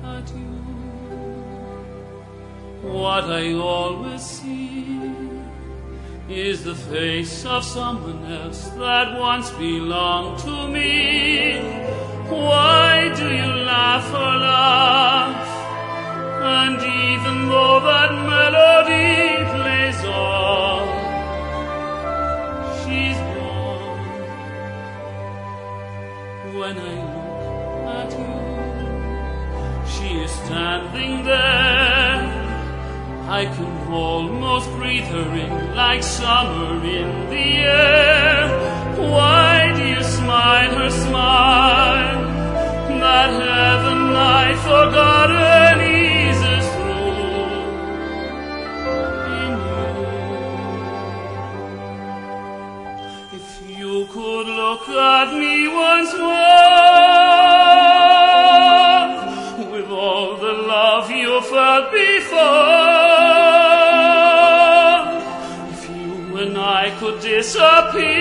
at you. What I always see is the face of someone else that once belonged to me. Why do you laugh or laugh? And even though that melody plays on, she's gone. When I look at you, she is standing there. I can almost breathe her in like summer in the air. Why do you smile her smile? That heaven I forgotten eases through in you. If you could look at me once more with all the love you felt before, I could disappear